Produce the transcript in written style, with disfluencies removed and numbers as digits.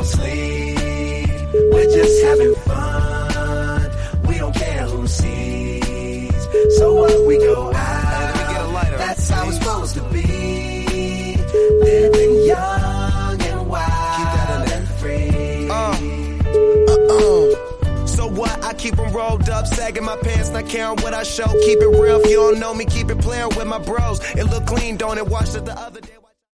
don't sleep. We're just having fun. We don't care who sees. So what, we go out. That's how it's supposed to be. Living young and wild and free. So what? I keep them rolled up, sagging my pants, not caring what I show. Keep it real, if you don't know me, keep it playing with my bros. It look clean, don't it? Watched it the other day.